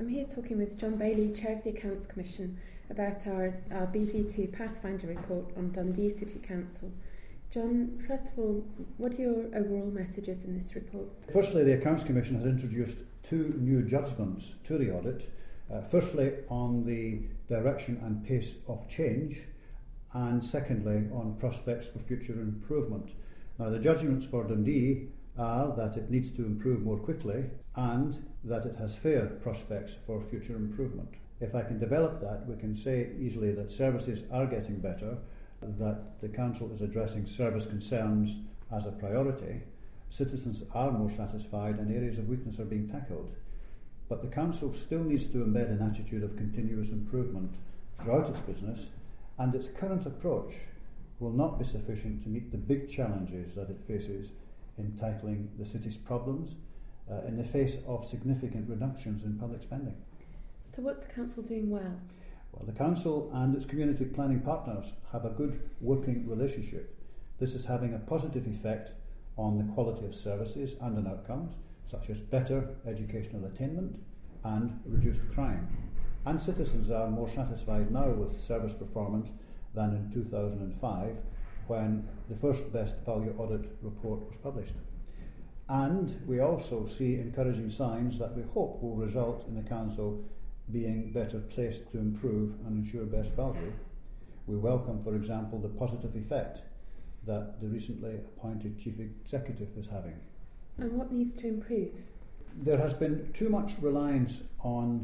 I'm here talking with John Bailey, Chair of the Accounts Commission, about our BV2 Pathfinder report on Dundee City Council. John, first of all, what are your overall messages in this report? Firstly, the Accounts Commission has introduced two new judgments to the audit. Firstly, on the direction and pace of change, and secondly, on prospects for future improvement. Now, the judgments for Dundee are that it needs to improve more quickly and that it has fair prospects for future improvement. If I can develop that, we can say easily that services are getting better, that the Council is addressing service concerns as a priority, citizens are more satisfied and areas of weakness are being tackled. But the Council still needs to embed an attitude of continuous improvement throughout its business, and its current approach will not be sufficient to meet the big challenges that it faces in tackling the city's problems in the face of significant reductions in public spending. So what's the Council doing well? Well, the Council and its community planning partners have a good working relationship. This is having a positive effect on the quality of services and on outcomes, such as better educational attainment and reduced crime. And citizens are more satisfied now with service performance than in 2005, when the first Best Value Audit report was published. And we also see encouraging signs that we hope will result in the Council being better placed to improve and ensure best value. We welcome, for example, the positive effect that the recently appointed Chief Executive is having. And what needs to improve? There has been too much reliance on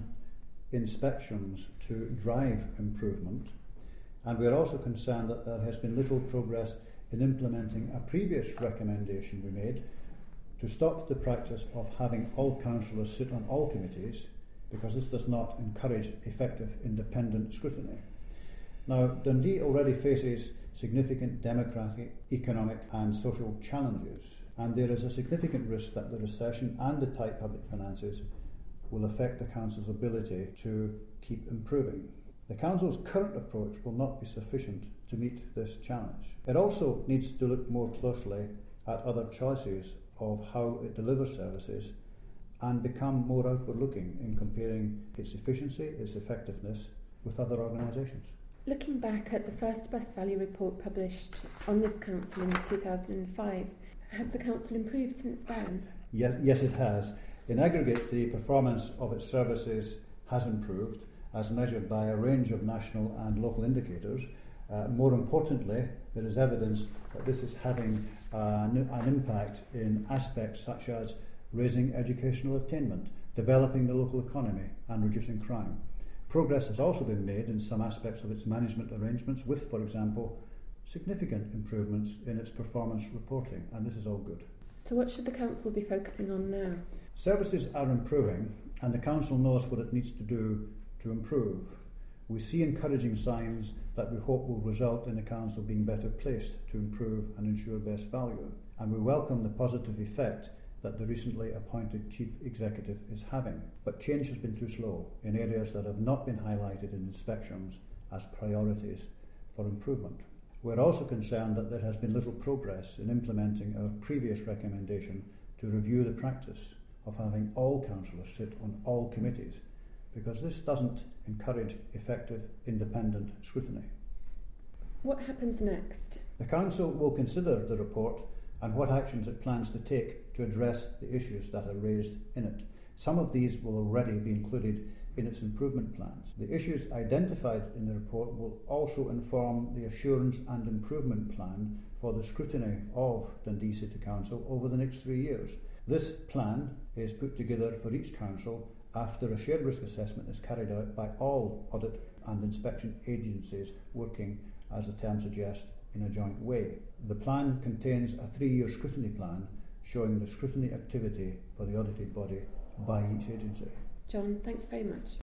inspections to drive improvement, and we are also concerned that there has been little progress in implementing a previous recommendation we made to stop the practice of having all councillors sit on all committees, because this does not encourage effective independent scrutiny. Now, Dundee already faces significant democratic, economic and social challenges, and there is a significant risk that the recession and the tight public finances will affect the Council's ability to keep improving. The Council's current approach will not be sufficient to meet this challenge. It also needs to look more closely at other choices of how it delivers services and become more outward-looking in comparing its efficiency, its effectiveness with other organisations. Looking back at the first Best Value report published on this Council in 2005, has the Council improved since then? Yes, it has. In aggregate, the performance of its services has improved, as measured by a range of national and local indicators. More importantly, there is evidence that this is having an impact in aspects such as raising educational attainment, developing the local economy and reducing crime. Progress has also been made in some aspects of its management arrangements with, for example, significant improvements in its performance reporting, and this is all good. So what should the Council be focusing on now? Services are improving, and the Council knows what it needs to do to improve. We see encouraging signs that we hope will result in the Council being better placed to improve and ensure best value, and we welcome the positive effect that the recently appointed Chief Executive is having. But change has been too slow in areas that have not been highlighted in inspections as priorities for improvement. We're also concerned that there has been little progress in implementing our previous recommendation to review the practice of having all councillors sit on all committees, because this doesn't encourage effective independent scrutiny. What happens next? The Council will consider the report and what actions it plans to take to address the issues that are raised in it. Some of these will already be included in its improvement plans. The issues identified in the report will also inform the assurance and improvement plan for the scrutiny of Dundee City Council over the next 3 years. This plan is put together for each council after a shared risk assessment is carried out by all audit and inspection agencies working, as the term suggests, in a joint way. The plan contains a 3-year scrutiny plan showing the scrutiny activity for the audited body by each agency. John, thanks very much.